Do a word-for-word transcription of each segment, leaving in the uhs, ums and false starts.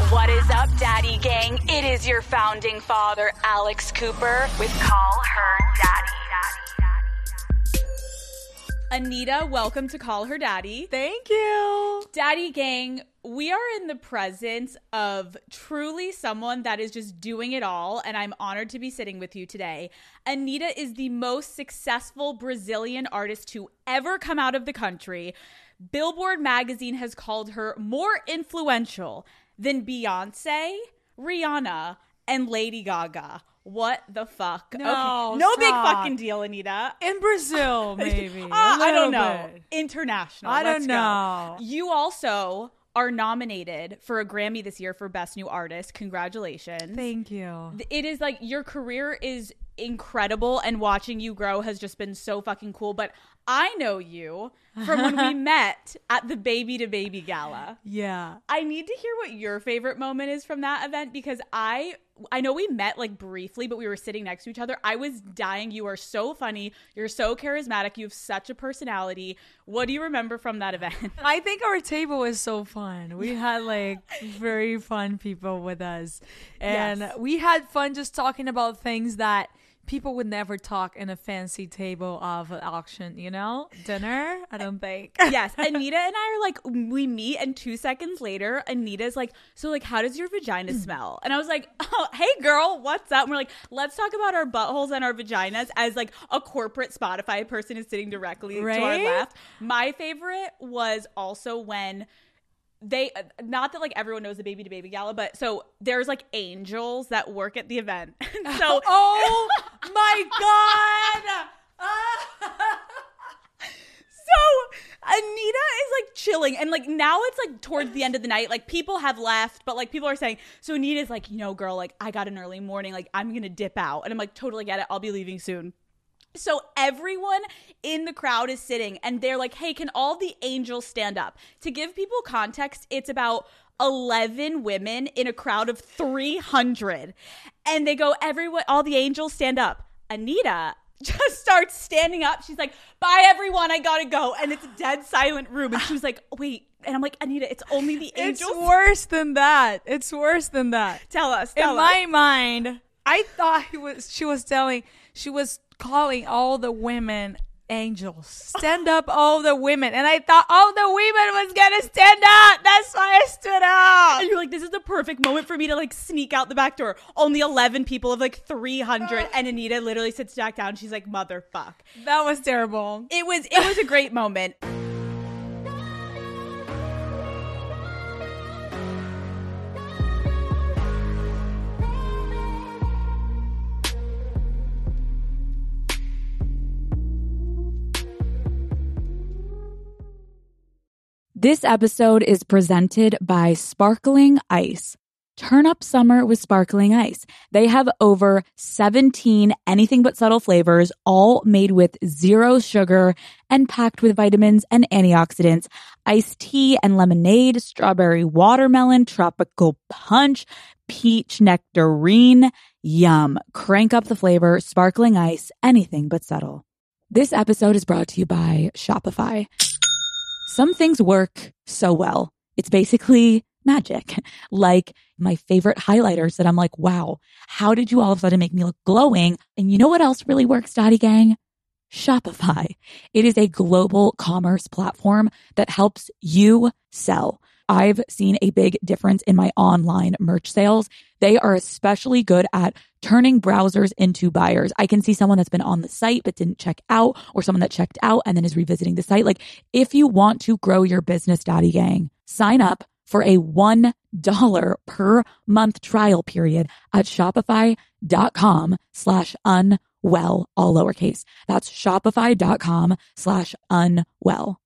What is up, Daddy Gang? It is your founding father, Alex Cooper, with Call Her Daddy. Anita, welcome to Call Her Daddy. Thank you. Daddy Gang, we are in the presence of truly someone that is just doing it all, and I'm honored to be sitting with you today. Anita is the most successful Brazilian artist to ever come out of the country. Billboard magazine has called her more influential than Beyonce, Rihanna, and Lady Gaga. What the fuck? No, okay. No stop. big fucking deal, Anita. In Brazil, maybe. uh, I don't bit. know. International. I Let's don't know. Go. You also are nominated for a Grammy this year for Best New Artist. Congratulations. Thank you. It is like your career is incredible, and watching you grow has just been so fucking cool. But I know you from when we met at the Baby to Baby Gala. Yeah. I need to hear what your favorite moment is from that event, because I I know we met like briefly, but we were sitting next to each other. I was dying. You are so funny. You're so charismatic. You have such a personality. What do you remember from that event? I think our table was so fun. We had like very fun people with us. And Yes. we had fun just talking about things that people would never talk in a fancy table of an auction, you know? Dinner? I don't think. Yes. Anita and I are like, we meet, and two seconds later, Anita's like, so like, how does your vagina smell? And I was like, oh, hey girl, what's up? And we're like, let's talk about our buttholes and our vaginas as like a corporate Spotify person is sitting directly Right? to our left. My favorite was also when they, not that like everyone knows the Baby to Baby Gala, but so there's like angels that work at the event. So Oh my God. So Anita is like chilling, and like now it's like towards the end of the night, like people have left, but like people are saying, so Anita's like, you know, girl, like I got an early morning, like I'm gonna dip out. And I'm like, totally get it, I'll be leaving soon. So everyone in the crowd is sitting, and they're like, hey, can all the angels stand up? To give people context, it's about eleven women in a crowd of three hundred. And they go, everyone, all the angels stand up. Anita just starts standing up. She's like, bye everyone, I gotta go. And it's a dead silent room. And she was like, wait. And I'm like, Anita, it's only the angels. It's worse than that. It's worse than that. Tell us. Tell In us. my mind, I thought he was. She was telling. She was calling all the women angels. Stand up, all the women. And I thought all the women was gonna stand up. That's why I stood up. And you're like, this is the perfect moment for me to like sneak out the back door. Only eleven people of like three hundred. And Anita literally sits back down. She's like, motherfuck. That was terrible. It was it was a great moment. This episode is presented by Sparkling Ice. Turn up summer with Sparkling Ice. They have over seventeen anything but subtle flavors, all made with zero sugar and packed with vitamins and antioxidants. Iced tea and lemonade, strawberry watermelon, tropical punch, peach nectarine. Yum. Crank up the flavor. Sparkling Ice, anything but subtle. This episode is brought to you by Shopify. Some things work so well. It's basically magic. Like my favorite highlighters that I'm like, wow, how did you all of a sudden make me look glowing? And you know what else really works, Daddy Gang? Shopify. It is a global commerce platform that helps you sell. I've seen a big difference in my online merch sales. They are especially good at turning browsers into buyers. I can see someone that's been on the site but didn't check out, or someone that checked out and then is revisiting the site. Like, if you want to grow your business, Daddy Gang, sign up for a one dollar per month trial period at shopify.com slash unwell, all lowercase. That's shopify.com slash unwell.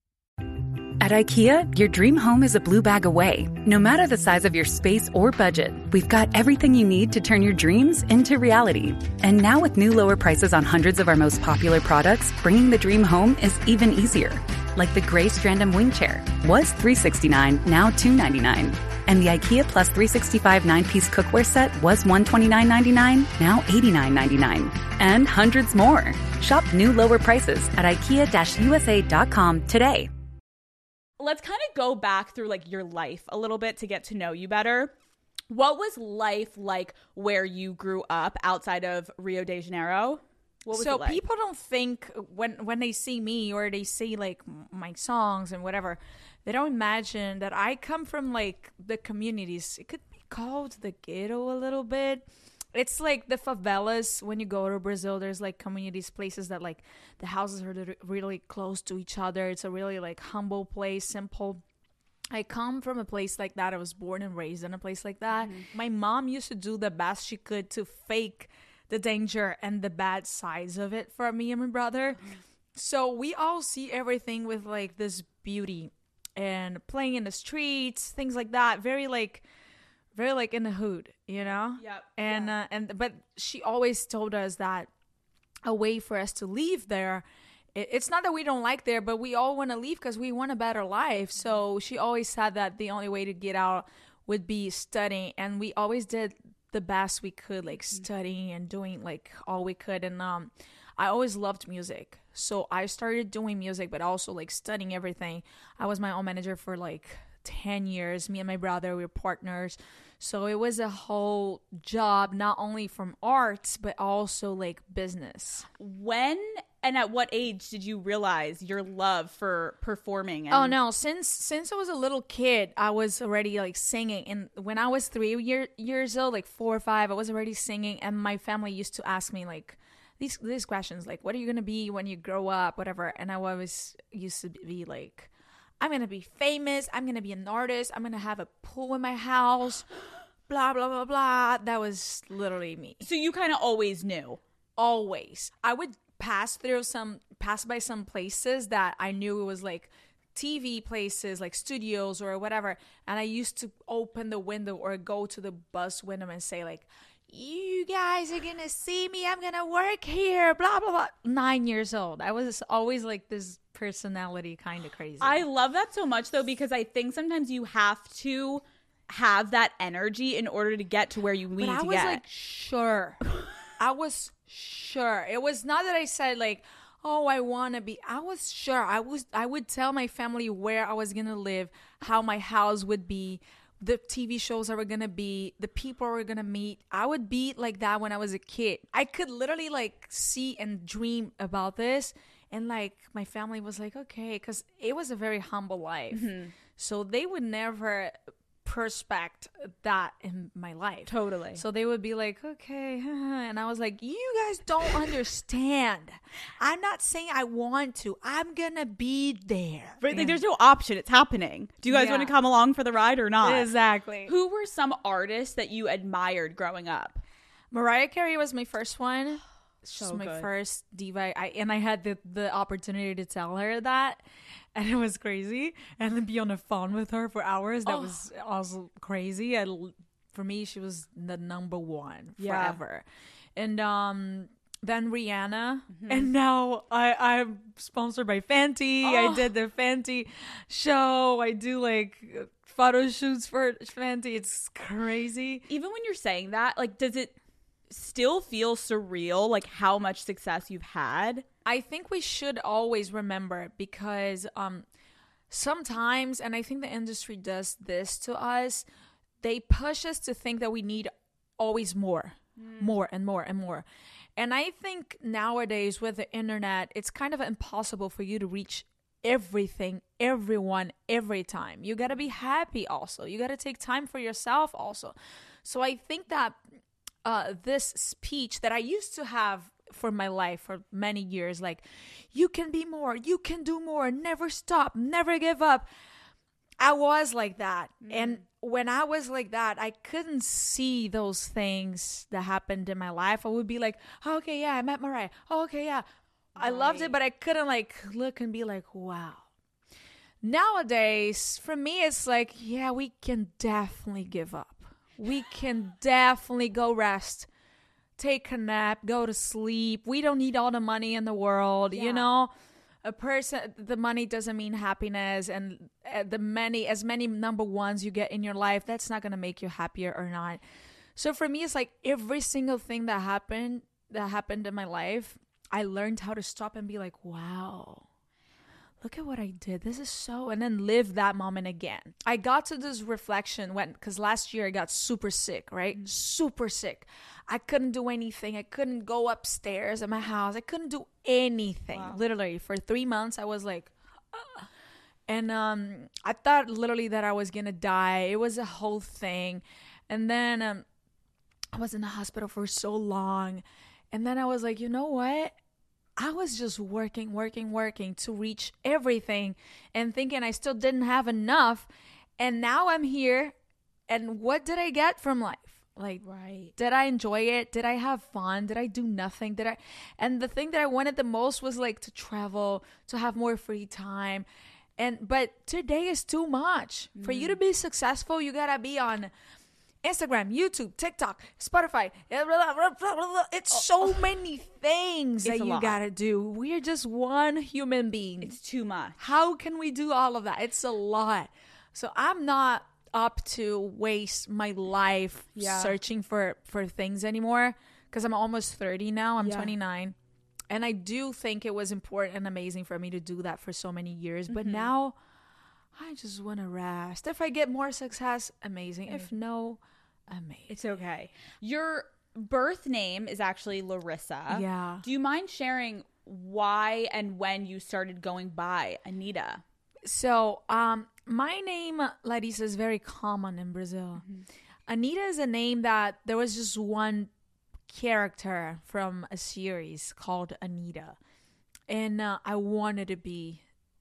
At IKEA, your dream home is a blue bag away. No matter the size of your space or budget, we've got everything you need to turn your dreams into reality. And now with new lower prices on hundreds of our most popular products, bringing the dream home is even easier. Like the gray Strandom wing chair was three hundred sixty-nine dollars, now two hundred ninety-nine dollars. And the IKEA Plus three sixty-five nine-piece cookware set was one hundred twenty-nine dollars and ninety-nine cents, now eighty-nine dollars and ninety-nine cents. And hundreds more. Shop new lower prices at ikea u s a dot com today. Let's kind of go back through like your life a little bit to get to know you better. What was life like where you grew up outside of Rio de Janeiro? What was so it like? people don't think when when they see me or they see like my songs and whatever, they don't imagine that I come from like the communities. It could be called the ghetto a little bit. It's like the favelas. When you go to Brazil, there's like communities, places that like the houses are really close to each other. It's a really like humble place, simple. I come from a place like that. I was born and raised in a place like that. Mm-hmm. My mom used to do the best she could to fake the danger and the bad sides of it for me and my brother. Mm-hmm. So we all see everything with like this beauty and playing in the streets, things like that. Very like, very like in the hood, you know? Yep. And, yeah. uh, and, but she always told us that a way for us to leave there, it's not that we don't like there, but we all want to leave because we want a better life. So she always said that the only way to get out would be studying. And we always did the best we could, like studying and doing like all we could. And um, I always loved music. So I started doing music, but also like studying everything. I was my own manager for like ten years. Me and my brother, we were partners. So it was a whole job, not only from arts, but also like business. When and at what age did you realize your love for performing? And- oh no, since since I was a little kid, I was already like singing. And when I was three year, years old, like four or five, I was already singing. And my family used to ask me like these these questions, like, what are you gonna be when you grow up, whatever. And I always used to be like, I'm going to be famous. I'm going to be an artist. I'm going to have a pool in my house. Blah, blah, blah, blah. That was literally me. So you kind of always knew? Always. I would pass through some, pass by some places that I knew it was like T V places, like studios or whatever. And I used to open the window or go to the bus window and say like, you guys are going to see me. I'm going to work here. Blah, blah, blah. Nine years old. I was always like this personality kind of crazy. I love that so much though, because I think sometimes you have to have that energy in order to get to where you need but I to was get. like sure. I was sure. It was not that I said like, oh, I want to be. I was sure. I was I would tell my family where I was going to live, how my house would be, the T V shows I were going to be, the people I were going to meet. I would be like that when I was a kid. I could literally like see and dream about this. And like my family was like, okay, because it was a very humble life. Mm-hmm. So they would never prospect that in my life. Totally. So they would be like, okay. And I was like, you guys don't understand. I'm not saying I want to. I'm going to be there. Right, like, there's no option. It's happening. Do you guys Yeah. want to come along for the ride or not? Exactly. Who were some artists that you admired growing up? Mariah Carey was my first one. So She's my good. first diva. I and I had the, the opportunity to tell her that, and it was crazy. And then be on the phone with her for hours. That Oh. was also crazy. I, for me, she was the number one Yeah. forever. And um, then Rihanna, Mm-hmm. and now I I'm sponsored by Fenty. Oh. I did the Fenty show. I do like photo shoots for Fenty. It's crazy. Even when you're saying that, like, does it still feel surreal, like how much success you've had? I think we should always remember, because um, sometimes, and I think the industry does this to us, they push us to think that we need always more, mm. more and more and more. And I think nowadays with the internet, it's kind of impossible for you to reach everything, everyone, every time. You got to be happy also. You got to take time for yourself also. So I think that Uh, this speech that I used to have for my life for many years, like, you can be more, you can do more, never stop, never give up. I was like that. Mm. And when I was like that, I couldn't see those things that happened in my life. I would be like, oh, okay, yeah, I met Mariah. Oh, okay, yeah. I Right. loved it, but I couldn't like look and be like, wow. Nowadays, for me, it's like, yeah, we can definitely give up. We can definitely go rest, take a nap, go to sleep. We don't need all the money in the world, Yeah. you know. A person, the money doesn't mean happiness, and uh, the many, as many number ones you get in your life, that's not gonna make you happier or not. So for me, it's like every single thing that happened, that happened in my life, I learned how to stop and be like, wow. look at what I did. This is so, and then live that moment again. I got to this reflection when, because last year I got super sick, right? Mm-hmm. Super sick. I couldn't do anything. I couldn't go upstairs at my house. I couldn't do anything. Wow. Literally for three months, I was like, uh, and um, I thought literally that I was going to die. It was a whole thing. And then um, I was in the hospital for so long. And then I was like, you know what? I was just working, working, working to reach everything and thinking I still didn't have enough. And now I'm here. And what did I get from life? Like, right. Did I enjoy it? Did I have fun? Did I do nothing? Did I? And the thing that I wanted the most was like to travel, to have more free time. And but today is too much. Mm. For you to be successful, you gotta be on Instagram, YouTube, TikTok, Spotify. It's so many things that you gotta do. We're just one human being. It's too much. How can we do all of that? It's a lot. So I'm not up to waste my life yeah. searching for, for things anymore, because I'm almost thirty now. I'm yeah. twenty-nine. And I do think it was important and amazing for me to do that for so many years. Mm-hmm. But now I just want to rest. If I get more success, amazing. Mm-hmm. If no, amazing. It's okay. Your birth name is actually Larissa. Yeah. Do you mind sharing why and when you started going by Anitta? So, um, my name, Larissa, is very common in Brazil. Mm-hmm. Anitta is a name that there was just one character from a series called Anitta. And uh, I wanted to be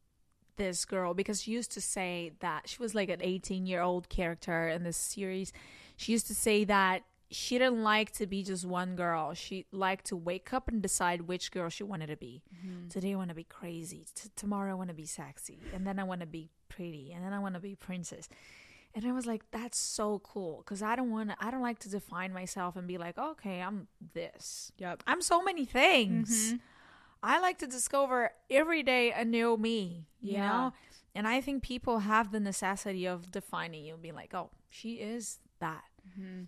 this girl because she used to say that she was like an eighteen-year-old character in this series. She used to say that she didn't like to be just one girl. She liked to wake up and decide which girl she wanted to be. Mm-hmm. Today I want to be crazy. T- tomorrow I want to be sexy. And then I want to be pretty. And then I want to be princess. And I was like, that's so cool. Because I don't want to, I don't like to define myself and be like, okay, I'm this. Yep. I'm so many things. Mm-hmm. I like to discover every day a new me, you yeah. know? And I think people have the necessity of defining you and being like, oh, she is that. Mm-hmm.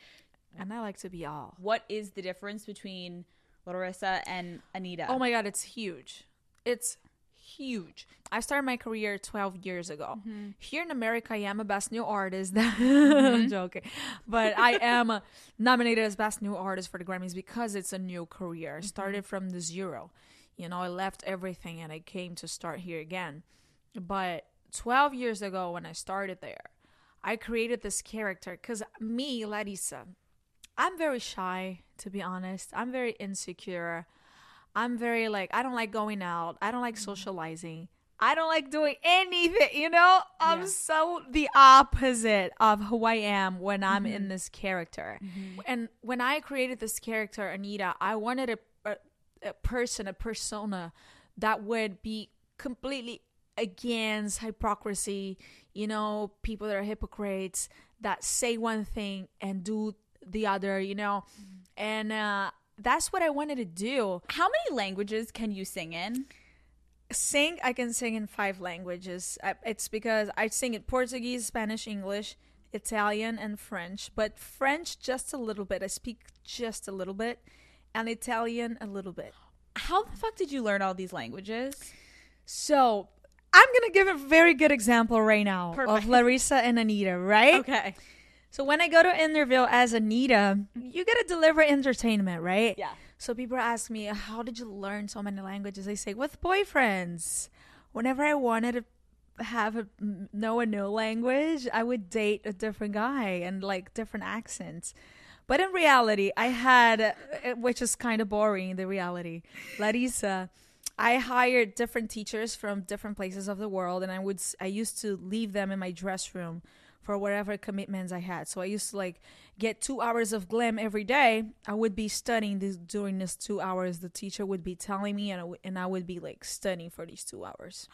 And I like to be all. What is the difference between Larissa and Anitta? Oh my God, it's huge. It's huge. I started my career twelve years ago. Mm-hmm. Here in America, I am a Best New Artist. Mm-hmm. I'm joking. But I am uh, nominated as Best New Artist for the Grammys because it's a new career. I started from the zero. You know, I left everything and I came to start here again. But twelve years ago when I started there, I created this character because me, Larissa, I'm very shy, to be honest. I'm very insecure. I'm very like, I don't like going out. I don't like socializing. I don't like doing anything, you know? I'm yeah. so the opposite of who I am when I'm mm-hmm. in this character. Mm-hmm. And when I created this character, Anitta, I wanted a, a, a person, a persona that would be completely against hypocrisy, you know, people that are hypocrites, that say one thing and do the other, you know, and uh that's what I wanted to do. How many languages can you sing in? Sing, I can sing in five languages. I, it's because I sing in Portuguese, Spanish, English, Italian, and French. But French just a little bit. I speak just a little bit, and Italian a little bit. How the fuck did you learn all these languages? So I'm gonna give a very good example right now Perfect. Of Larissa and Anitta, right? Okay. So when I go to interview as Anitta, you got to deliver entertainment, right? Yeah. So people ask me, how did you learn so many languages? I say, with boyfriends. Whenever I wanted to have a, know a new language, I would date a different guy and like different accents. But in reality, I had, which is kind of boring, the reality, Larissa, I hired different teachers from different places of the world, and I would I used to leave them in my dress room for whatever commitments I had. So I used to like get two hours of glam every day. I would be studying this during these two hours. The teacher would be telling me, and I, w- and I would be like studying for these two hours.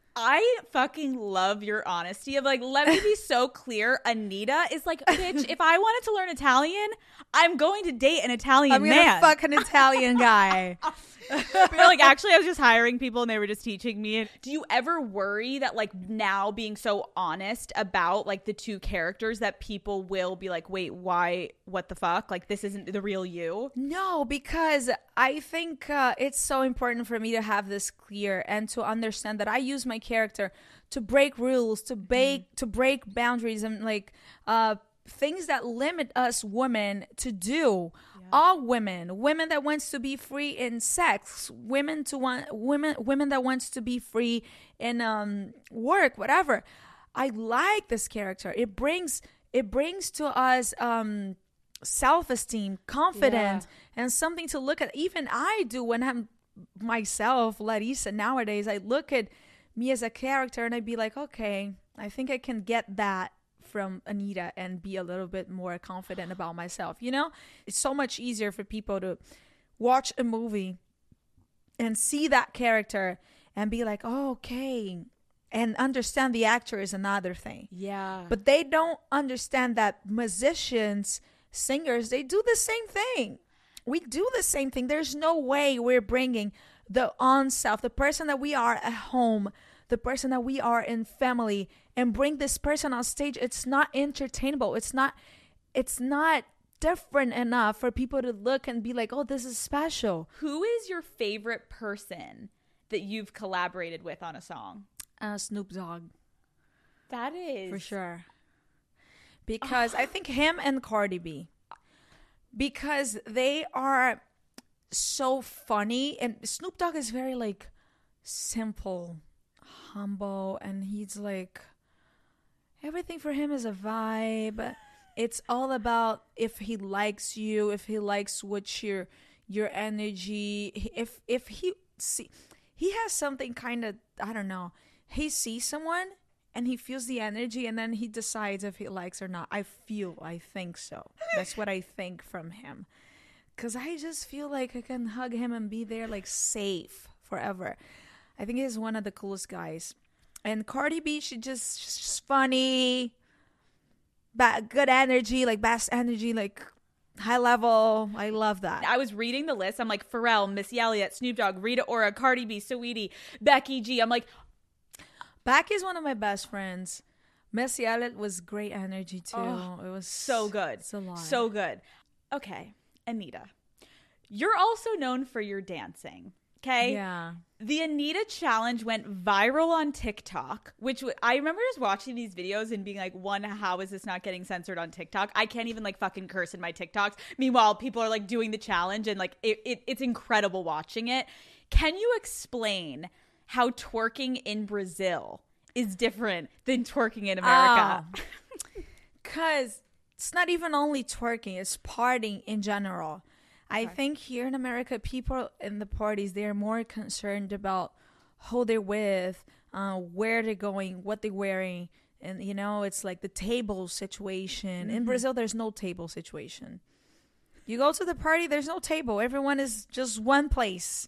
I fucking love your honesty of like, let me be so clear. Anita is like, bitch, if I wanted to learn Italian, I'm going to date an Italian I'm man. gonna fuck an Italian guy. But like, actually, I was just hiring people and they were just teaching me. Do you ever worry that like now being so honest about like the two characters that people will be like, wait, why, what the fuck? Like, this isn't the real you? No, because I think uh, it's so important for me to have this clear and to understand that I use my character to break rules, to break mm. to break boundaries and like uh, things that limit us women to do. Yeah. All women, women that wants to be free in sex, women to want women women that wants to be free in um, work, whatever. I like this character. It brings it brings to us. Um, self-esteem, confidence, yeah. and something to look at. Even I do when I'm myself, Larissa, nowadays, I look at me as a character and I'd be like, okay, I think I can get that from Anita and be a little bit more confident about myself. You know, it's so much easier for people to watch a movie and see that character and be like, oh, okay, and understand the actor is another thing. Yeah. But they don't understand that musicians, singers, they do the same thing. We do the same thing. There's no way we're bringing the on self, the person that we are at home, the person that we are in family, and bring this person on stage. It's not entertainable. It's not it's not different enough for people to look and be like, oh, this is special. Who is your favorite person that you've collaborated with on a song? Uh, Snoop Dogg. That is for sure. Because I think him and Cardi B, because they are so funny, and Snoop Dogg is very like simple, humble, and he's like, everything for him is a vibe. It's all about if he likes you, if he likes what your your energy, if if he see, he has something kind of, I don't know, he sees someone and he feels the energy and then he decides if he likes or not. I feel, I think so. That's what I think from him. Because I just feel like I can hug him and be there like safe forever. I think he's one of the coolest guys. And Cardi B, she just, she's just funny, ba- good energy, like best energy, like high level. I love that. I was reading the list. I'm like, Pharrell, Missy Elliott, Snoop Dogg, Rita Ora, Cardi B, Saweetie, Becky G. I'm like, Becky is one of my best friends. Missy Elliott was great energy too. Oh, it was so good. It's a lot. So good. Okay, Anita. You're also known for your dancing. Okay? Yeah. The Anita challenge went viral on TikTok, which w- I remember just watching these videos and being like, one, how is this not getting censored on TikTok? I can't even like fucking curse in my TikToks. Meanwhile, people are like doing the challenge and like it, it it's incredible watching it. Can you explain how twerking in Brazil is different than twerking in America? Because it's not even only twerking, it's partying in general. I okay. think here in America, people in the parties, they're more concerned about who they're with, uh, where they're going, what they're wearing. And, you know, it's like the table situation. Mm-hmm. In Brazil, there's no table situation. You go to the party, there's no table. Everyone is just one place.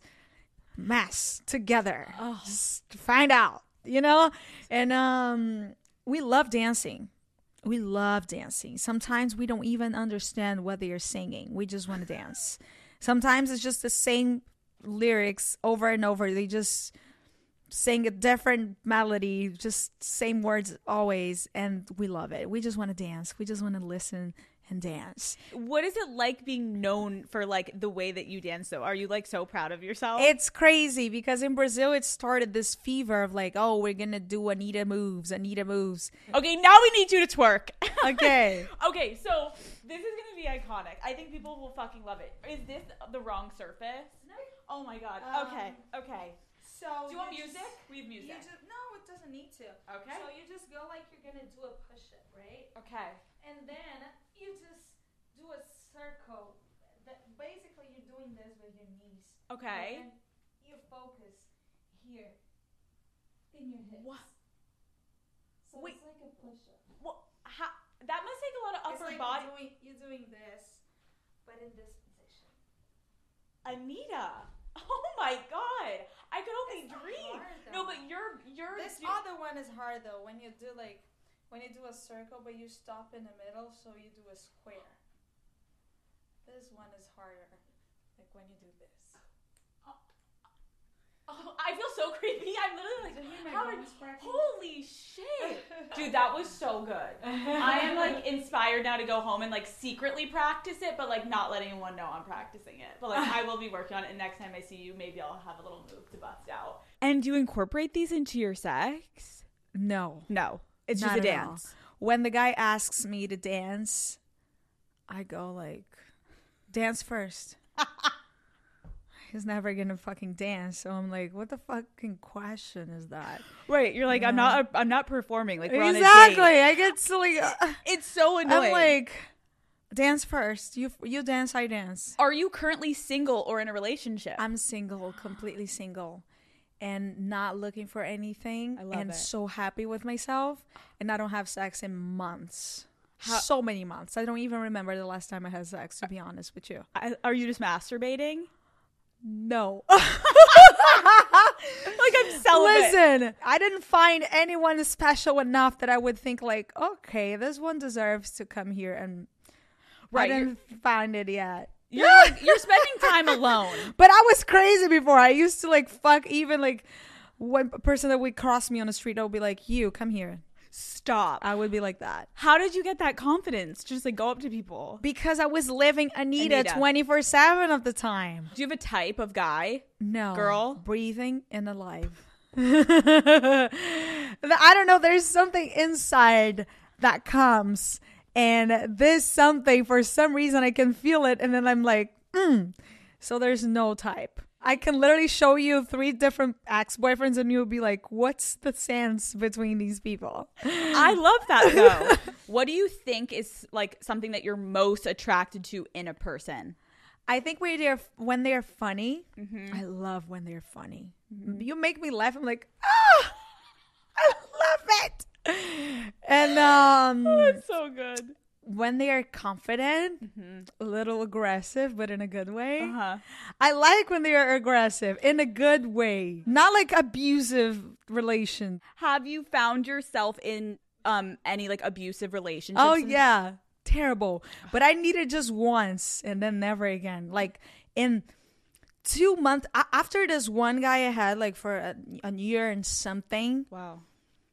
Mass together. Oh. Just to find out, you know? And um, we love dancing. We love dancing. Sometimes we don't even understand what they are singing. We just want to dance. Sometimes it's just the same lyrics over and over. They just sing a different melody, just same words always, and we love it. We just want to dance. We just want to listen and dance. What is it like being known for like the way that you dance though? Are you like so proud of yourself? It's crazy because in Brazil it started this fever of like, oh, we're gonna do Anita moves, Anita moves. Okay, now we need you to twerk. Okay. Okay, so this is gonna be iconic. I think people will fucking love it. Is this the wrong surface? No. Oh my god. Um, okay. Okay. So do you want music? Just, we have music. Just, no, it doesn't need to. Okay. So you just go like you're gonna do a push-up, right? Okay. And then you just do a circle. That basically you're doing this with your knees. Okay. And you focus here in your hips. What? So Wait. it's like a push-up. Well, how, that must take a lot of upper it's like body. You're doing, you're doing this, but in this position. Anita. Oh my god. I I could only dream. No, but you're you're. This you, other one is hard though. When you do like, when you do a circle, but you stop in the middle, so you do a square. This one is harder. Like when you do this. Oh, I feel so creepy. I'm literally Did you hear like, my how did, bones cracking? holy shit. Dude, that was so good. I am like inspired now to go home and like secretly practice it, but like not letting anyone know I'm practicing it. But like I will be working on it, and next time I see you, maybe I'll have a little move to bust out. And do you incorporate these into your sex? No. No. It's Not just a at all. dance. When the guy asks me to dance, I go like, dance first. He's never gonna fucking dance, so I'm like, what the fucking question is that? Right, you're like, Yeah. I'm not I'm not performing. Like we're on a Exactly. date. I get silly. It's so annoying. I'm like, dance first. You you dance, I dance. Are you currently single or in a relationship? I'm single, completely single, and not looking for anything. I love and it. so happy with myself, and I don't have sex in months. How- so many months. I don't even remember the last time I had sex, to be honest with you. I, are you just masturbating? No. Like I'm celibate. Listen, I didn't find anyone special enough that I would think like, okay, this one deserves to come here, and Right, I didn't find it yet. You're like, you're spending time alone. But I was crazy before. I used to like fuck even like one person that would cross me on the street. I would be like, you come here. Stop. I would be like that. How did you get that confidence? Just like go up to people. Because I was living Anita Anita. twenty-four seven of the time. Do you have a type of guy? No. Girl? Breathing and alive. I don't know. There's something inside that comes. And this something, for some reason, I can feel it. And then I'm like, mm. So there's no type. I can literally show you three different ex-boyfriends and you'll be like, what's the sense between these people? I love that though. What do you think is like something that you're most attracted to in a person? I think when they're, when they're funny, mm-hmm. I love when they're funny. Mm-hmm. You make me laugh. I'm like, ah, I love it. And um, Oh, that's so good. when they are confident, mm-hmm. a little aggressive, but in a good way. Uh-huh. I like when they are aggressive in a good way, not like abusive relation. Have you found yourself in um any like abusive relationships? Oh in- yeah, terrible. But I need it just once and then never again. Like in two months a- after this one guy I had, like for a, a year and something. Wow.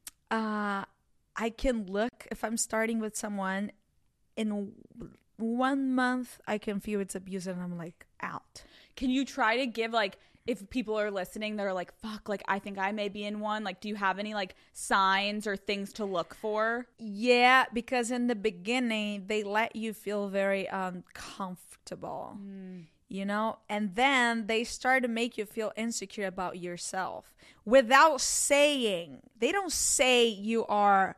Uh, I can look if I'm starting with someone. In one month, I can feel it's abusive and I'm like, out. Can you try to give like, if people are listening, they're like, fuck, like I think I may be in one. Like, do you have any like signs or things to look for? Yeah, because in the beginning, they let you feel very uncomfortable, mm. you know? And then they start to make you feel insecure about yourself without saying. They don't say you are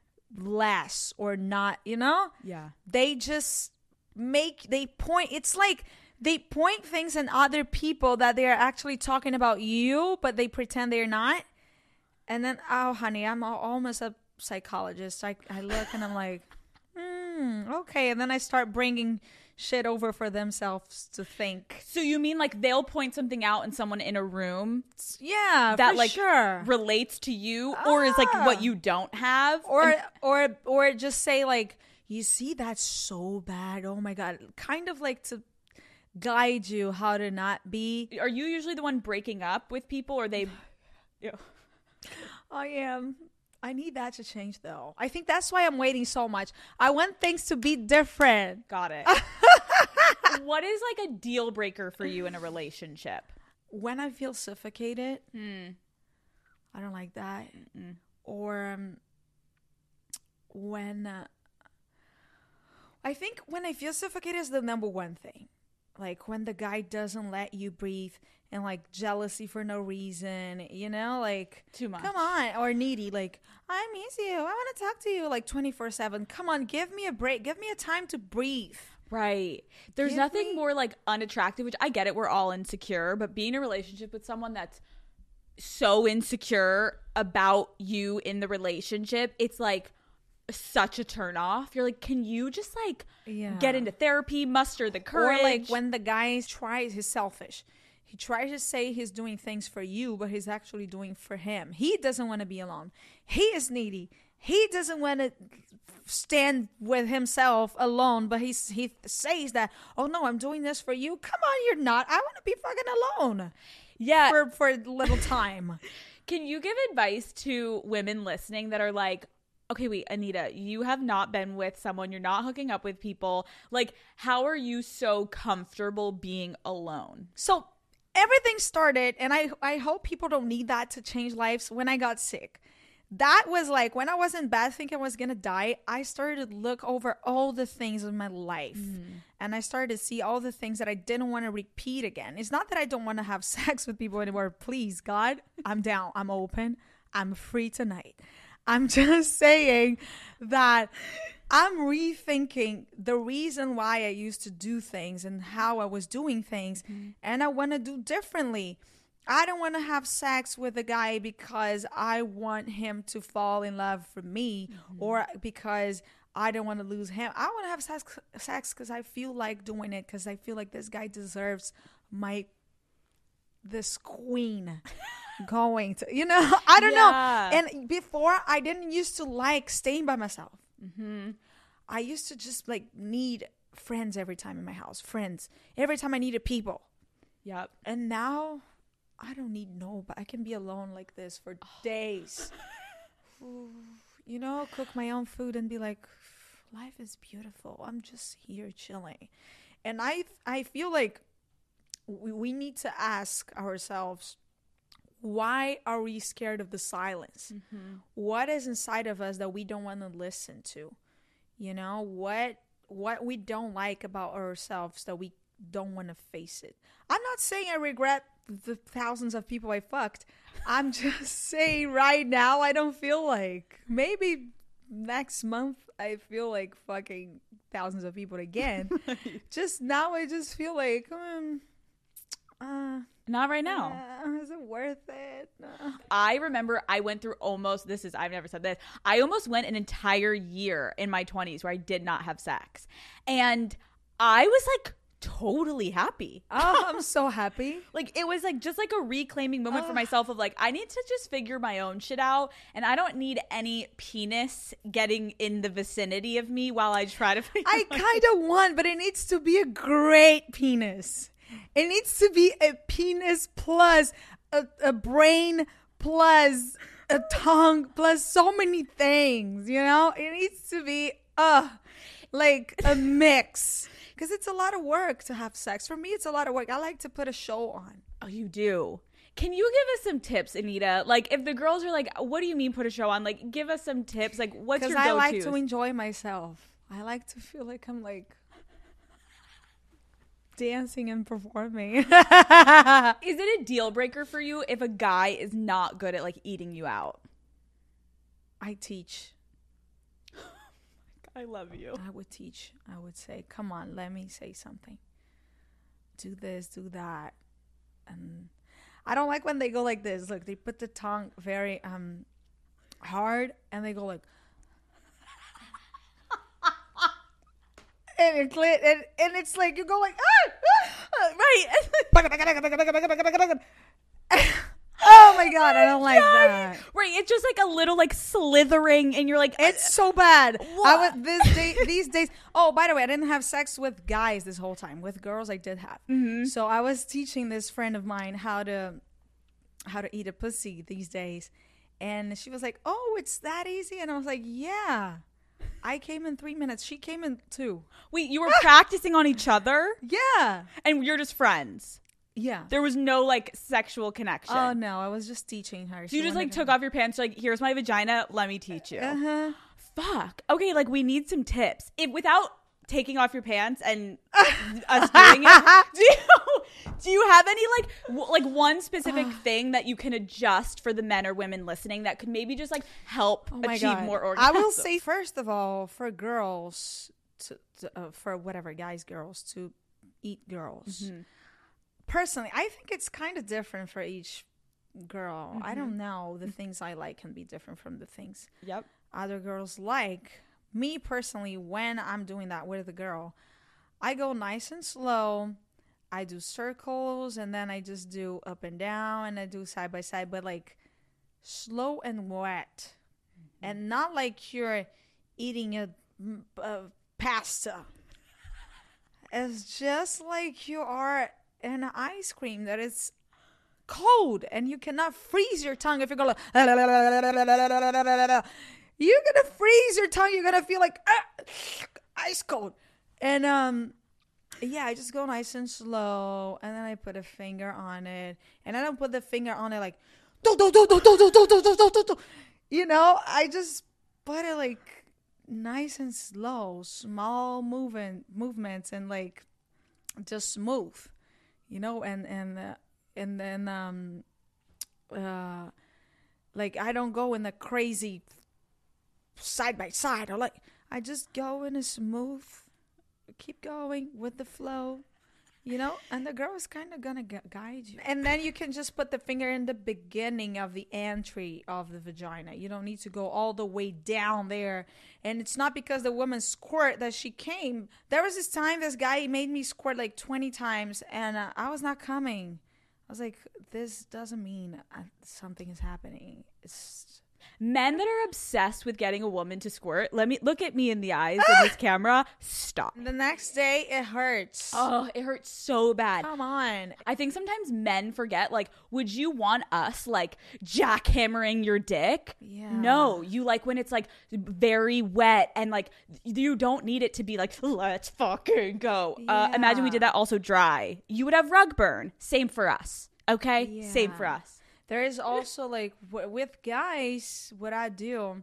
less or not, you know? Yeah. They just make, they point, it's like they point things in other people that they're actually talking about you, but they pretend they're not. And then, oh, honey, I'm al- almost a psychologist. I, I look and I'm like, hmm, okay. And then I start bringing shit over for themselves to think. So you mean like they'll point something out in someone in a room Yeah, that for like sure. relates to you or is like what you don't have? Or And- or or just say like, you see, that's so bad. Oh my God. Kind of like to guide you how to not be. are you usually the one breaking up with people or they? Yeah. I am. I need that to change though. I think that's why I'm waiting so much. I want things to be different. Got it. What is like a deal breaker for you in a relationship? When I feel suffocated, Hmm. I don't like that. Mm-mm. Or um, when uh, I think when I feel suffocated is the number one thing. Like when the guy doesn't let you breathe and like jealousy for no reason, you know, like Too much. Come on, or needy, like I miss you, I want to talk to you, like twenty-four seven. Come on, give me a break, give me a time to breathe. Right. There's Give nothing me- more like unattractive, which I get it. We're all insecure, but being in a relationship with someone that's so insecure about you in the relationship, it's like such a turn off. You're like, can you just like Yeah. get into therapy, muster the courage? Or like when the guy tries, he's selfish. He tries to say he's doing things for you, but he's actually doing for him. He doesn't want to be alone. He is needy. He doesn't want to stand with himself alone, but he's, he says that, oh no, I'm doing this for you. Come on, you're not. I want to be fucking alone. Yeah. For, for a little time. Can you give advice to women listening that are like, okay, wait, Anita, you have not been with someone. You're not hooking up with people. Like, how are you so comfortable being alone? So everything started, and I, I hope people don't need that to change lives, when I got sick. That was like when I was in bed thinking I was going to die, I started to look over all the things in my life. Mm. And I started to see all the things that I didn't want to repeat again. It's not that I don't want to have sex with people anymore. Please, God, I'm down. I'm open. I'm free tonight. I'm just saying that I'm rethinking the reason why I used to do things and how I was doing things. Mm. And I want to do differently. I don't want to have sex with a guy because I want him to fall in love for me, mm-hmm. or because I don't want to lose him. I want to have sex sex because I feel like doing it, because I feel like this guy deserves my this queen going to, you know, I don't yeah. know. And before, I didn't used to like staying by myself. Mm-hmm. I used to just like need friends every time in my house, friends every time I needed people. Yep. And now I don't need no, but I can be alone like this for days. Ooh, you know, cook my own food and be like, life is beautiful. I'm just here chilling. And I I feel like we, we need to ask ourselves, why are we scared of the silence? Mm-hmm. What is inside of us that we don't want to listen to? You know, what what we don't like about ourselves that we don't want to face it. I'm not saying I regret the thousands of people I fucked. I'm just saying right now I don't feel like. Maybe next month I feel like fucking thousands of people again. Just now I just feel like, um, uh, not right now. Uh, is it worth it? Uh. I remember I went through almost, this is, I've never said this. I almost went an entire year in my twenties where I did not have sex. And I was like, totally happy. Oh, I'm so happy. Like, it was like just like a reclaiming moment oh. for myself of like, I need to just figure my own shit out, and I don't need any penis getting in the vicinity of me while I try to figure I kind of want, but it needs to be a great penis. It needs to be a penis plus a, a brain plus a tongue plus so many things, you know? It needs to be uh like a mix. Because it's a lot of work to have sex. For me, it's a lot of work. I like to put a show on. Oh, you do? Can you give us some tips, Anita? Like, if the girls are like, what do you mean put a show on? Like, give us some tips. Like, what's your go-tos? Because I like to enjoy myself. I like to feel like I'm like dancing and performing. Is it a deal breaker for you if a guy is not good at like eating you out? I teach. I love you. I would teach. I would say, come on, let me say something. Do this, do that. And I don't like when they go like this. Look, they put the tongue very um hard and they go like and it and, and it's like you go like ah, ah, right. Oh my God, I don't like that. Right, it's just like a little like slithering, and you're like, it's so bad. What? I was this day, these days. Oh, by the way, I didn't have sex with guys this whole time. With girls, I did have. Mm-hmm. So I was teaching this friend of mine how to how to eat a pussy these days, and she was like, "Oh, it's that easy," and I was like, "Yeah." I came in three minutes. She came in two. Wait, you were practicing on each other? Yeah, and you're just friends. Yeah. There was no like sexual connection. Oh no, I was just teaching her. So you just like took off your pants, like, here's my vagina, let me teach you. Uh-huh. Fuck. Okay, like we need some tips. If without taking off your pants and us doing it, do you do you have any like w- like one specific thing that you can adjust for the men or women listening that could maybe just like help oh achieve God. more orgasms? I will say first of all, for girls to, to uh, for whatever guys, girls to eat girls. Mm-hmm. Personally, I think it's kind of different for each girl. Mm-hmm. I don't know. The things I like can be different from the things yep. other girls like. Me personally, when I'm doing that with a girl, I go nice and slow. I do circles, and then I just do up and down, and I do side by side, but like slow and wet, mm-hmm. and not like you're eating a, a pasta. It's just like you are an ice cream that is cold, and you cannot freeze your tongue if you go like, you're gonna freeze your tongue. You're gonna feel like ah, ice cold. And um yeah, I just go nice and slow, and then I put a finger on it, and I don't put the finger on it like do, do, do, do, do, do, do, do, do, do, do. You know, I just put it like nice and slow, small movement movements, and like just smooth, you know, and and uh, and then um uh like I don't go in the crazy side by side, or like I just go in a smooth, keep going with the flow, you know, and the girl is kind of gonna gu- guide you. And then you can just put the finger in the beginning of the entry of the vagina. You don't need to go all the way down there. And it's not because the woman squirt that she came. There was this time this guy made me squirt like twenty times, and uh, I was not coming. I was like, this doesn't mean uh, something is happening. It's Men that are obsessed with getting a woman to squirt, let me look at me in the eyes in this camera. Stop. The next day, it hurts. Oh, it hurts so bad. Come on. I think sometimes men forget, like, would you want us, like, jackhammering your dick? Yeah. No, you like when it's, like, very wet and, like, you don't need it to be, like, let's fucking go. Yeah. Uh, imagine we did that also dry. You would have rug burn. Same for us. Okay? Yeah. Same for us. There is also like w- with guys, what I do,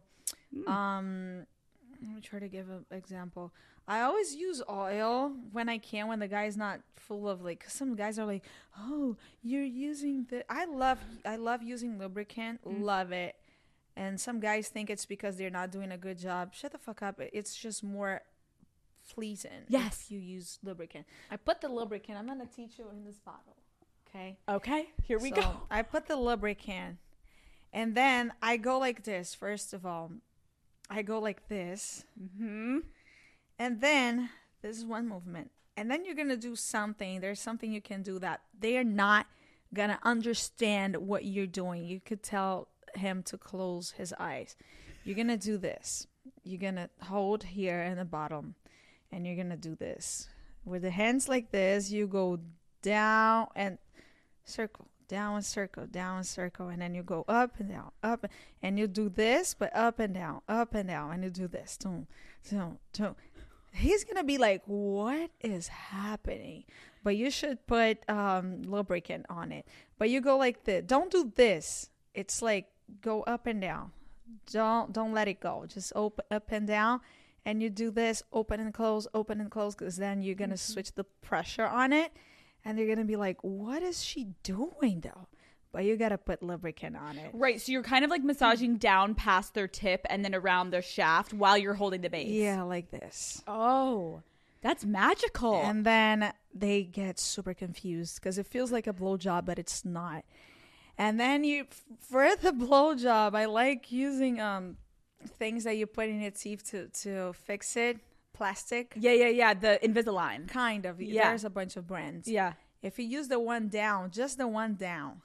um, let me try to give an example. I always use oil when I can, when the guy's not full of like, cause some guys are like, oh, you're using the, I love, I love using lubricant, mm. love it. And some guys think it's because they're not doing a good job. Shut the fuck up. It's just more pleasing. Yes. If you use lubricant. I put the lubricant, I'm going to teach you in this bottle. Okay. Okay. Here we so go. I put the lubricant, and then I go like this. First of all, I go like this, Mm-hmm. and then this is one movement, and then you're gonna do something. There's something you can do that they're not gonna understand what you're doing. You could tell him to close his eyes. You're gonna do this. You're gonna hold here in the bottom, and you're gonna do this with the hands like this. You go down and circle, down and circle, down and circle, and then you go up and down, up, and you do this, but up and down, up and down, and you do this. Don't, don't, don't. He's gonna be like, what is happening? But you should put um, lubricant on it. But you go like this. Don't do this. It's like go up and down. Don't don't let it go. Just open up and down, and you do this, open and close, open and close, because then you're gonna mm-hmm. switch the pressure on it. And they're going to be like, what is she doing, though? But you got to put lubricant on it. Right. So you're kind of like massaging down past their tip and then around their shaft while you're holding the base. Yeah, like this. Oh, that's magical. And then they get super confused because it feels like a blowjob, but it's not. And then you, for the blowjob, I like using um things that you put in your teeth to, to fix it. Plastic. Yeah, yeah, yeah. The Invisalign. Kind of. Yeah. There's a bunch of brands. Yeah. If you use the one down, just the one down,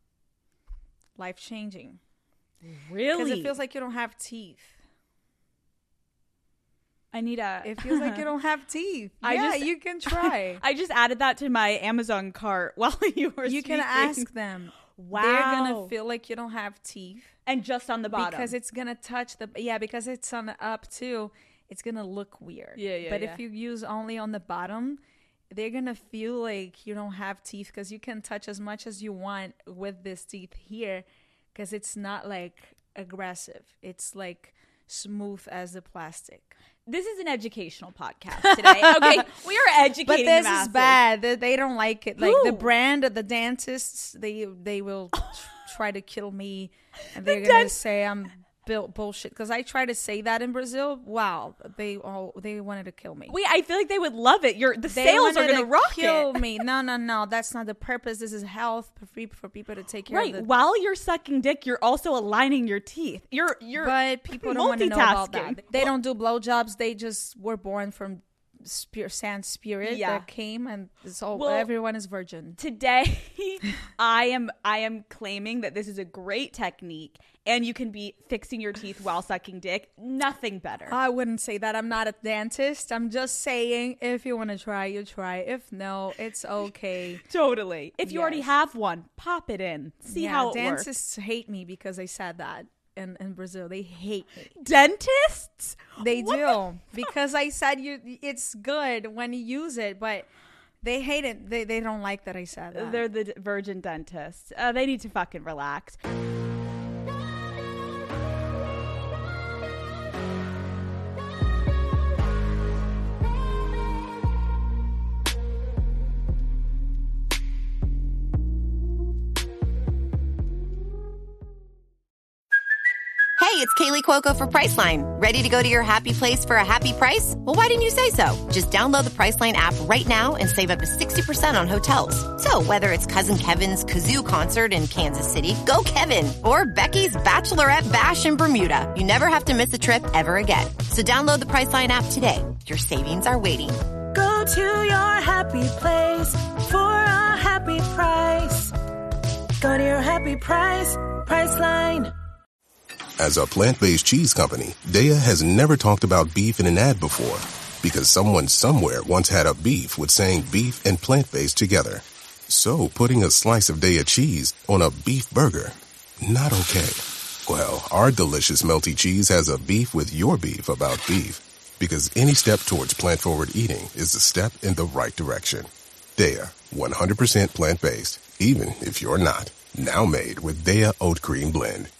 life changing. Really? Because it feels like you don't have teeth. I need a. It feels like you don't have teeth. I yeah, just, you can try. I just added that to my Amazon cart while you were You speaking. can ask them. Wow. They're going to feel like you don't have teeth. And just on the bottom. Because it's going to touch the. Yeah, because it's on the up too. It's going to look weird. Yeah, yeah, But yeah. if you use only on the bottom, they're going to feel like you don't have teeth because you can touch as much as you want with this teeth here because it's not like aggressive. It's like smooth as the plastic. This is an educational podcast today. Okay, we are educating But this the masses. is bad. They, they don't like it. Like Who? the brand, the dentists, they they will tr- try to kill me, and they're The gonna dent- say I'm built bullshit because I try to say that in Brazil. Wow, they all they wanted to kill me. Wait, I feel like they would love it. Your the They sales are wanted going to to rock kill it. me. No, no, no. That's not the purpose. This is health for free for people to take care Right. of. The, While you're sucking dick, you're also aligning your teeth. You're you're but people don't want to know about multitasking. that. They don't do blowjobs. They just were born from spirit, sand spirit Yeah. that came, and so Well, everyone is virgin. Today, I am I am claiming that this is a great technique, and you can be fixing your teeth while sucking dick. Nothing better. I wouldn't say that. I'm not a dentist. I'm just saying, if you want to try, you try. If no, it's okay. Totally. If you already Yes. have one, pop it in. See Yeah, how it dentists works. hate me because I said that. In, in Brazil, they hate me. Dentists? They What do because I said you. It's good when you use it, but they hate it. They they don't like that I said that. They're the d- virgin dentists. Uh, they need to fucking relax. Hey, it's Kaylee Cuoco for Priceline. Ready to go to your happy place for a happy price? Well, why didn't you say so? Just download the Priceline app right now and save up to sixty percent on hotels. So whether it's Cousin Kevin's Kazoo Concert in Kansas City, go Kevin, or Becky's Bachelorette Bash in Bermuda, you never have to miss a trip ever again. So download the Priceline app today. Your savings are waiting. Go to your happy place for a happy price. Go to your happy price, Priceline. As a plant-based cheese company, Daiya has never talked about beef in an ad before because someone somewhere once had a beef with saying beef and plant-based together. So putting a slice of Daiya cheese on a beef burger, not okay. Well, our delicious melty cheese has a beef with your beef about beef because any step towards plant-forward eating is a step in the right direction. Daiya, one hundred percent plant-based, even if you're not. Now made with Daiya Oat Cream Blend.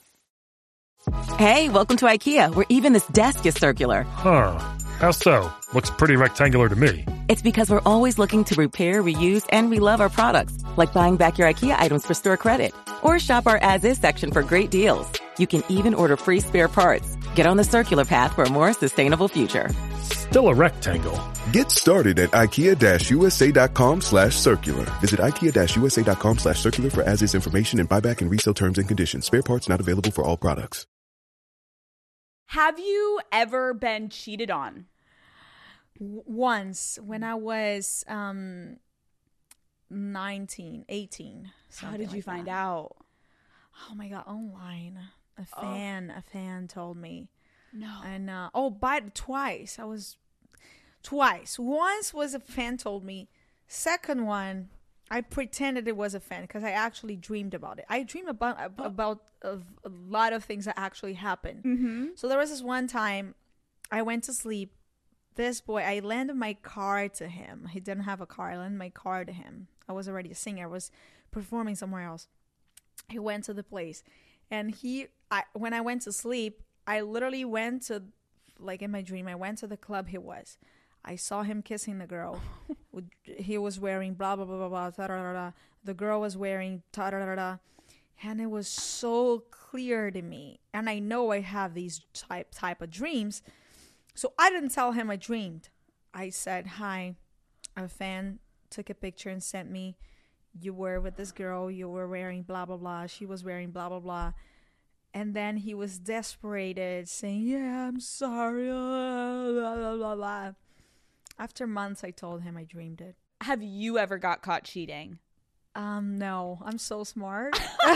Hey, welcome to IKEA, where even this desk is circular. Huh. How so? Looks pretty rectangular to me. It's because we're always looking to repair, reuse, and relove our products, like buying back your IKEA items for store credit. Or shop our as-is section for great deals. You can even order free spare parts. Get on the circular path for a more sustainable future. Still a rectangle. Get started at IKEA-USA.com slash circular. Visit IKEA-USA.com slash circular for as-is information and buyback and resale terms and conditions. Spare parts not available for all products. Have you ever been cheated on? W- Once when I was um nineteen, eighteen. How did you like find that. out? Oh my god, online. A Oh. fan, a fan told me. No. And uh, oh, but twice I was twice. Once was a fan told me. Second one, I pretended it was a fan because I actually dreamed about it. I dream about about a, a lot of things that actually happened. Mm-hmm. So there was this one time I went to sleep. This boy, I lended my car to him. He didn't have a car. I lent my car to him. I was already a singer. I was performing somewhere else. He went to the place, and he, I, when I went to sleep, I literally went to, like in my dream, I went to the club he was. I saw him kissing the girl. He was wearing blah, blah, blah, blah, blah, da, da, da, da. The girl was wearing da, da, da, da. And it was so clear to me. And I know I have these type type of dreams. So I didn't tell him I dreamed. I said, hi, a fan took a picture and sent me. You were with this girl. You were wearing blah, blah, blah. She was wearing blah, blah, blah. And then he was desperate, saying, yeah, I'm sorry. Blah, blah, blah, blah. After months, I told him I dreamed it. Have you ever got caught cheating? Um, no, I'm so smart.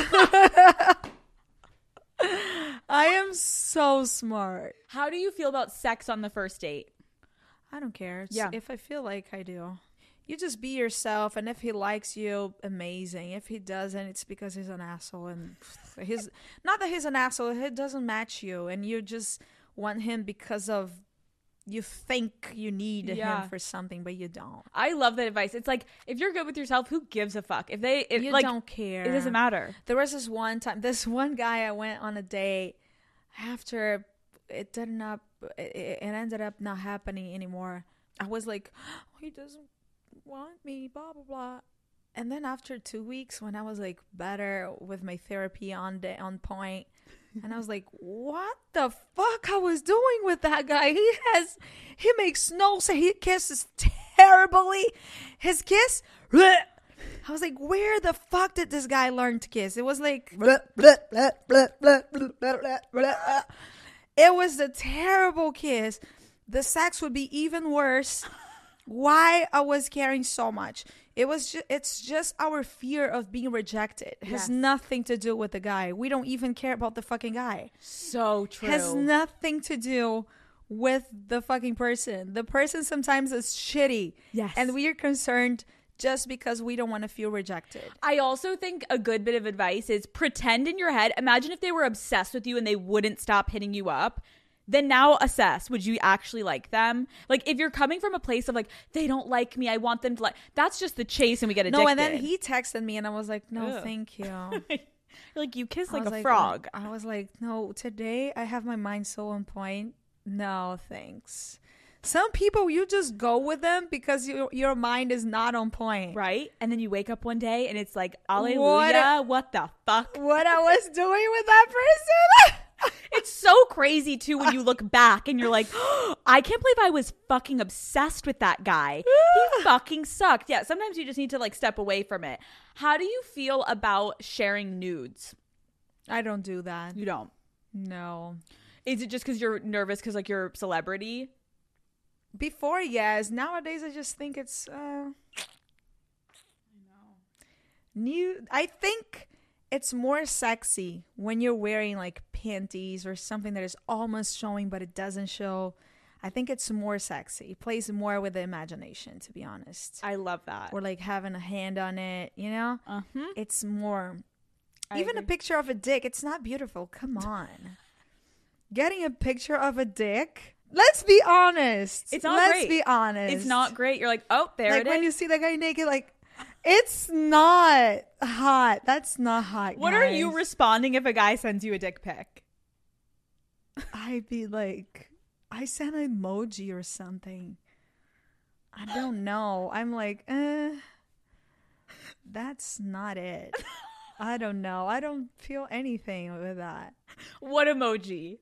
I am so smart. How do you feel about sex on the first date? I don't care. It's, Yeah. If I feel like I do. You just be yourself, and if he likes you, amazing. If he doesn't, it's because he's an asshole. And he's not that he's an asshole. He doesn't match you, and you just want him because of you think you need Yeah. him for something, but you don't. I love that advice. It's like, if you're good with yourself, who gives a fuck? If they, if, You like, don't care. It doesn't matter. There was this one time, this one guy I went on a date after it didn't up, it, it ended up not happening anymore. I was like, oh, he doesn't want me, blah, blah, blah. And then after two weeks, when I was like better with my therapy on the, on point, and I was like, what the fuck I was doing with that guy? He has, he makes no sense. He kisses terribly. His kiss, bleh. I was like, where the fuck did this guy learn to kiss? It was like, bleh, bleh, bleh, bleh, bleh, bleh, bleh, bleh, bleh. It was a terrible kiss. the sex would be even worse. Why I was caring so much? It was ju- it's just our fear of being rejected. It has Yes. nothing to do with the guy. We don't even care about the fucking guy. So true. Has nothing to do with the fucking person. The person sometimes is shitty. Yes. And we are concerned just because we don't want to feel rejected. I also think a good bit of advice is pretend in your head. Imagine if they were obsessed with you and they wouldn't stop hitting you up. Then now assess, would you actually like them? Like, if you're coming from a place of like, they don't like me, I want them to like, that's just the chase and we get addicted. No, and then he texted me and I was like, no, Ew. thank you. You're like, you kiss I like was a frog. I was like, no, today I have my mind so on point. No, thanks. Some people, you just go with them because you, your mind is not on point. Right? And then you wake up one day and it's like, alleluia, what, what the fuck? What I was doing with that person. It's so crazy too when you look back and you're like, oh, I can't believe I was fucking obsessed with that guy. He fucking sucked. Yeah, sometimes you just need to like step away from it. How do you feel about sharing nudes? I don't do that. You don't? No. Is it just because you're nervous because like you're a celebrity? Before, yes. Nowadays, I just think it's uh, I know. New. I think it's more sexy when you're wearing like panties or something that is almost showing but it doesn't show. I think it's more sexy. It plays more with the imagination, to be honest. I love that. Or like having a hand on it, you know? Uh-huh. It's more. I Even agree. a picture of a dick, it's not beautiful. Come on. Getting a picture of a dick. Let's be honest. It's not Let's great. be honest. It's not great. You're like, oh, there like it when is. you see that guy naked, like, it's not hot. That's not hot. What are guys. you responding if a guy sends you a dick pic? I'd be like, I sent an emoji or something. I don't know. I'm like, eh, that's not it. I don't know. I don't feel anything with that. What emoji?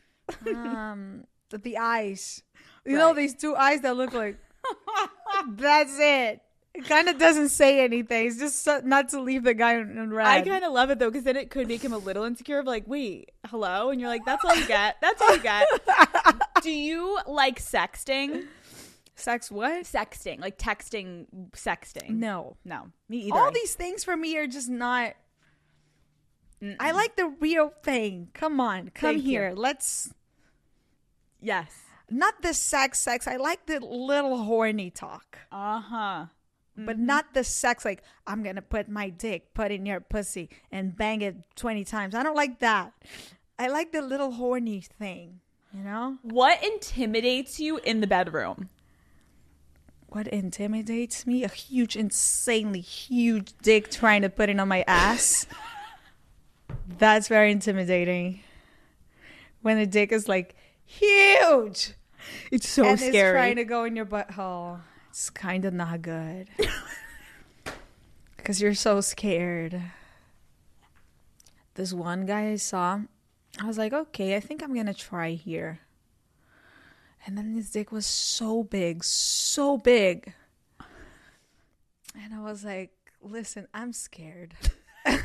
Um, the, the eyes. You Right. know these two eyes that look like. That's it. It kind of doesn't say anything. It's just so, not to leave the guy in red. I kind of love it though, because then it could make him a little insecure of like, wait, hello? And you're like, that's all you get. That's all you get. Do you like sexting? Sex what? Sexting, like texting, sexting. No. No, me either. All these things for me are just not. Mm-mm. I like the real thing. Come on, come Thank here. you. Let's. Yes. Not the sex, sex. I like the little horny talk. Uh huh. But not the sex, like, I'm going to put my dick, put in your pussy, and bang it twenty times. I don't like that. I like the little horny thing, you know? What intimidates you in the bedroom? What intimidates me? A huge, insanely huge dick trying to put it on my ass. That's very intimidating. When the dick is, like, huge. It's so and scary. it's trying to go in your butthole. It's kind of not good. Because you're so scared. This one guy I saw, I was like, okay, I think I'm going to try here. And then his dick was so big, so big. And I was like, listen, I'm scared. I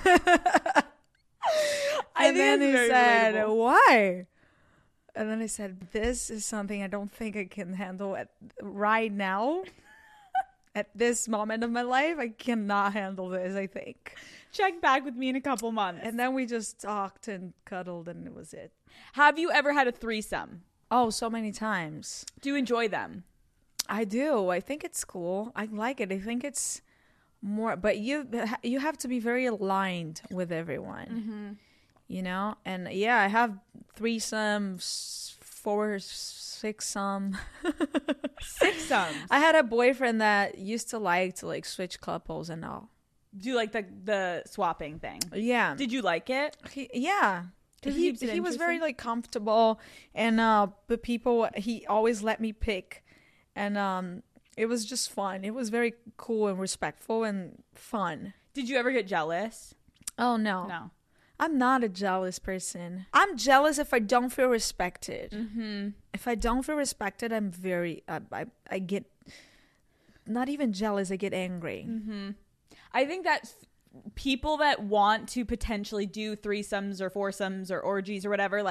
and think then it's he very said, relatable. why? And then I said, this is something I don't think I can handle at, right now. At this moment of my life, I cannot handle this, I think. Check back with me in a couple months. And then we just talked and cuddled, and it was it. Have you ever had a threesome? Oh, so many times. Do you enjoy them? I do. I think it's cool. I like it. I think it's more, but you you have to be very aligned with everyone. Mm-hmm. You know? And yeah, I have threesomes, four, six some. Six sums. I had a boyfriend that used to like to like switch couples and all. Do you like the the swapping thing? Yeah. Did you like it? He, yeah. It He, keeps it he was very interesting. like comfortable, and uh the people, he always let me pick, and um it was just fun. It was very cool and respectful and fun. Did you ever get jealous? Oh no. No. I'm not a jealous person. I'm jealous if I don't feel respected. Mm-hmm. If I don't feel respected, I'm very, I, I, I get, not even jealous, I get angry. Mm-hmm. I think that f- people that want to potentially do threesomes or foursomes or orgies or whatever, like,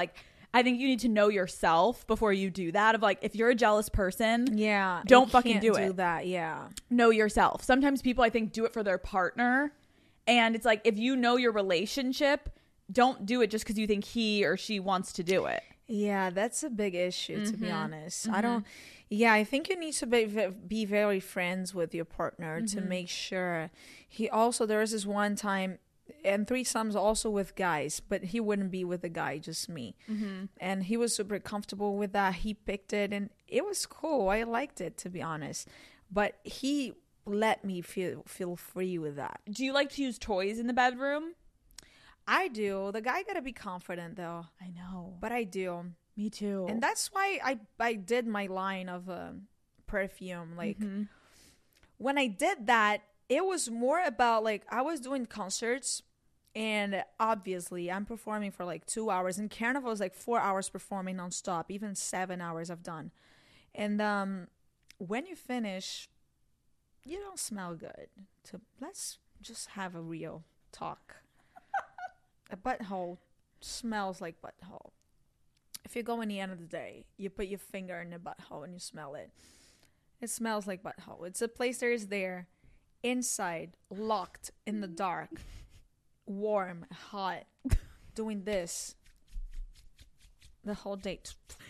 I think you need to know yourself before you do that. Of like, if you're a jealous person, yeah, don't you fucking can't do, do it. that. Yeah, know yourself. Sometimes people, I think, do it for their partner, and it's like, if you know your relationship, don't do it just because you think he or she wants to do it. Yeah, that's a big issue, Mm-hmm. to be honest. Mm-hmm. I don't, yeah, I think you need to be, be very friends with your partner Mm-hmm. to make sure. He also, there was this one time, and threesomes also with guys, but he wouldn't be with a guy, just me. Mm-hmm. And he was super comfortable with that. He picked it, and it was cool. I liked it, to be honest. But he let me feel feel free with that. Do you like to use toys in the bedroom? I do. The guy gotta be confident, though. I know. But I do. Me too. And that's why I, I did my line of um, perfume. Like, mm-hmm. when I did that, it was more about, like, I was doing concerts. And obviously, I'm performing for, like, two hours. And Carnival is, like, four hours performing nonstop. Even seven hours I've done. And um, when you finish, you don't smell good. So let's just have a real talk. A butthole smells like butthole. If you go in the end of the day, you put your finger in the butthole and you smell it. It smells like butthole. It's a place that is there, inside, locked in the dark, warm, hot, doing this the whole day.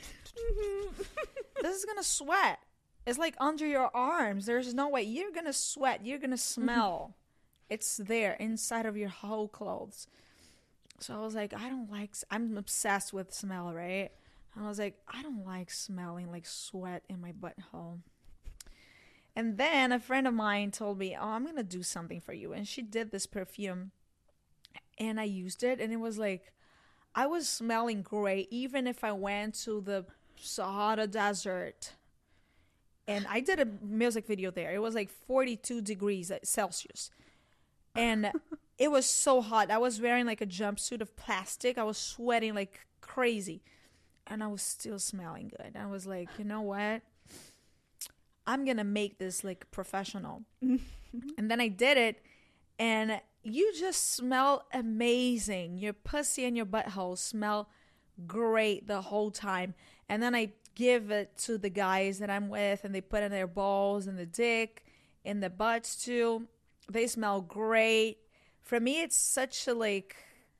This is gonna sweat. It's like under your arms. There's no way. You're gonna sweat. You're gonna smell. It's there inside of your whole clothes. So I was like, I don't like, I'm obsessed with smell, right? And I was like, I don't like smelling like sweat in my butthole. And then a friend of mine told me, oh, I'm going to do something for you. And she did this perfume. And I used it. And it was like, I was smelling great, even if I went to the Sahara Desert. And I did a music video there. It was like forty-two degrees Celsius. And it was so hot. I was wearing like a jumpsuit of plastic. I was sweating like crazy. And I was still smelling good. I was like, you know what? I'm going to make this like professional. And then I did it. And you just smell amazing. Your pussy and your butthole smell great the whole time. And then I give it to the guys that I'm with. And they put in their balls and the dick and the butts too. They smell great. For me, it's such a like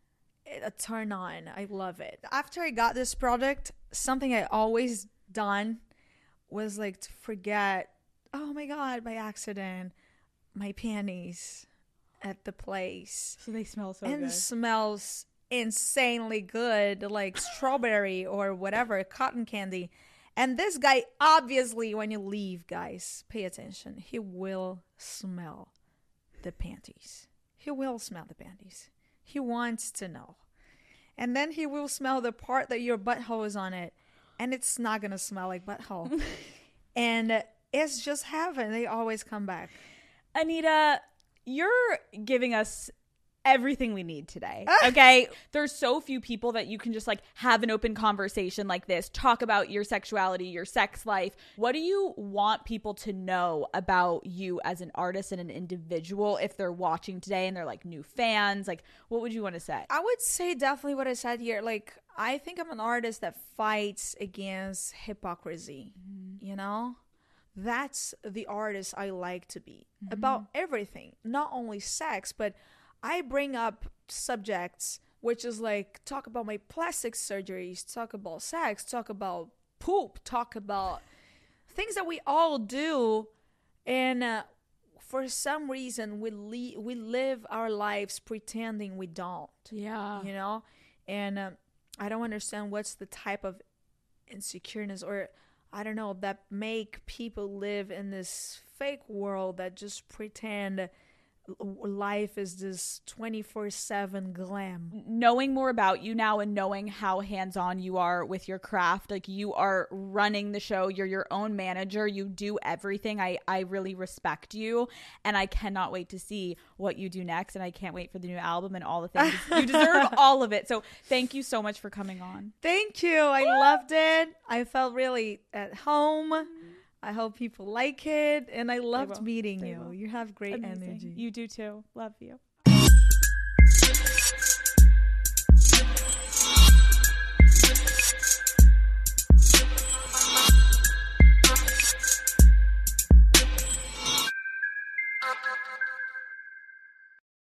a turn on. I love it. After I got this product, something I always done was like to forget, oh my God, by accident, my panties at the place. So they smell so and good. And smells insanely good, like strawberry or whatever, cotton candy. And this guy, obviously, when you leave, guys, pay attention. He will smell the panties. He will smell the panties. He wants to know. And then he will smell the part that your butthole is on it. And it's not going to smell like butthole. And it's just heaven. They always come back. Anita, you're giving us everything we need today. Okay? There's so few people that you can just like have an open conversation like this, talk about your sexuality, your sex life. What do you want people to know about you as an artist and an individual if they're watching today and they're like new fans? Like, what would you want to say? I would say definitely what I said here. Like, I think I'm an artist that fights against hypocrisy, mm-hmm. you know? That's the artist I like to be. Mm-hmm. About everything. Not only sex, but I bring up subjects, which is like, talk about my plastic surgeries, talk about sex, talk about poop, talk about things that we all do. And uh, for some reason, we, le- we live our lives pretending we don't. Yeah. You know? And uh, I don't understand what's the type of insecureness or, I don't know, that make people live in this fake world that just pretend life is this twenty-four seven glam. Knowing more about you now and knowing how hands-on you are with your craft, like you are running the show, you're your own manager, you do everything. I, I really respect you, and I cannot wait to see what you do next, and I can't wait for the new album and all the things. You deserve all of it. So thank you so much for coming on. Thank you. I loved it. I felt really at home. I hope people like it, and I loved meeting they you. Will. You have great Amazing. Energy. You do too. Love you.